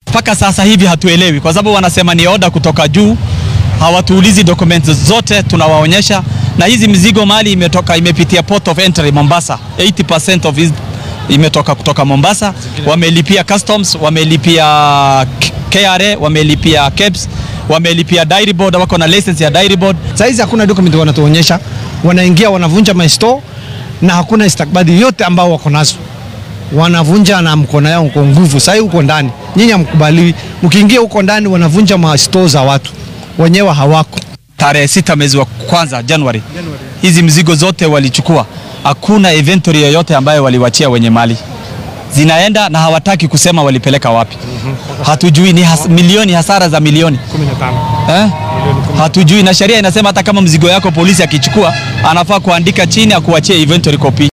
Paka sasa hivi hatuelewi kwa sababu wanasema ni order kutoka juu. Hawatuulizi documents zote tunawaonyesha, na hizi mizigo mali imepitia port of entry Mombasa. 80% of it imetoka kutoka Mombasa. Wamelipia customs, wamelipia KRA, wamelipia KEBS, wamelipia dairy board, wako na license ya dairy board. Saizi hakuna document wanatuonyesha, wanaingia wanavunja my store na hakuna istakbadi yote ambao wako nazo. Wanavunja na mkono yao kwa nguvu. Sasa huko ndani nyinyi hamkubaliwi. Mkiingia huko ndani wanavunja ma store za watu. Wenyewe hawako. Tarehe 6 mwezi wa kwanza January. Hizi mzigo zote walichukua. Hakuna inventory yoyote ambayo waliwachia wenye mali. Zinaenda na hawataki kusema walipeleka wapi. Hatujui ni milioni, hasara za milioni 15. Hatujui, na sheria inasema hata kama mzigo yako polisi akichukua anafaa kuandika chini akuachie inventory copy.